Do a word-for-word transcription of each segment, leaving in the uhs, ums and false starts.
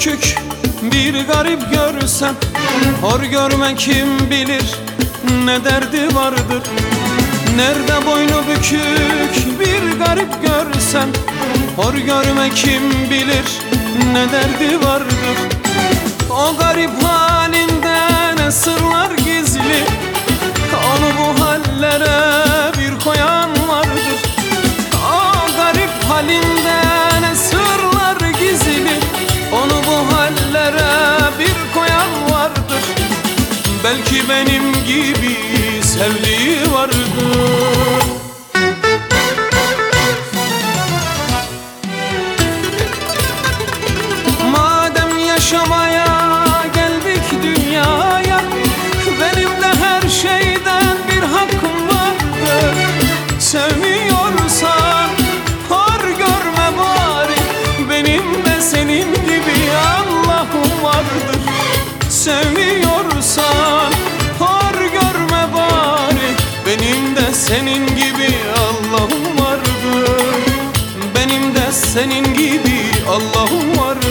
bükük bir garip görsen, hor görme kim bilir ne derdi vardır. Nerede boynu bükük bir garip görsen, hor görme kim bilir ne derdi vardır. O garip halinde ne sırlar gizli, onu bu hallere bir koyan vardır. O garip halinde ne sırlar gizli, onu bu hallere bir koyan vardır. Belki benim gibi sevdiği vardır. Madem yaşamaya geldik dünyaya, benim de her şeyden bir hakkım vardır. Sevmiyorsan hor görme bari, benim de senin gibi Allah'ım vardır. Sevmiyorsan hor görme bari, benim de senin gibi Allah'ım vardır. Benim de senin gibi Allah'ım vardır.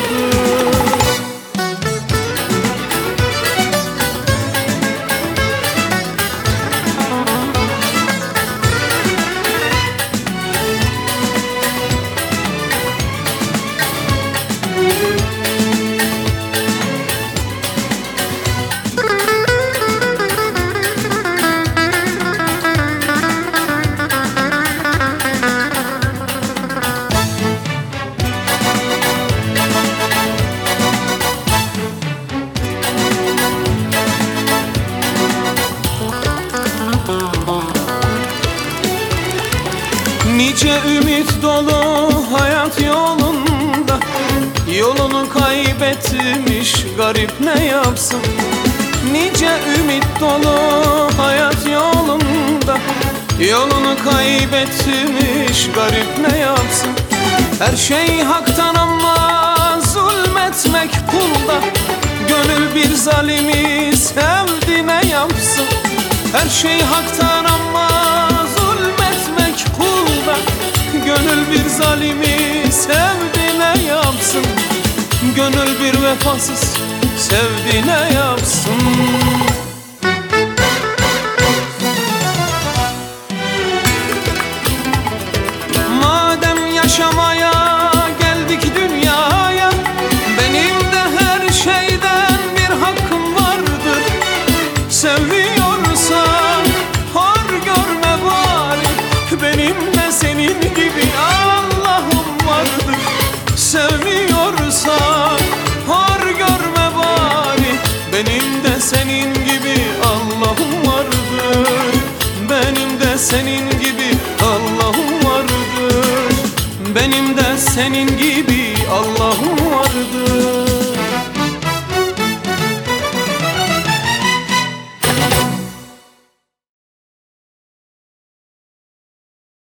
Nice ümit dolu hayat yolunda, yolunu kaybetmiş garip ne yapsın? Nice ümit dolu hayat yolunda, yolunu kaybetmiş garip ne yapsın? Her şey haktan ama zulmetmek kulda, gönül bir zalimi sevdi ne yapsın? Her şey haktan ama zulmetmek kulda, gönül bir zalimi sevdi ne yapsın? Gönül bir vefasız sevdi ne yapsın? Madem yaşamaya geldik dünyaya, benim de her şeyden bir hakkım vardır. Seviyorsan hor görme bari, benim de senin gibi Allah'ım vardır. Sevmiyorsan hor görme bari, benim de senin gibi Allah'ım vardır. Benim de senin gibi Allah'ım vardır. Benim de senin gibi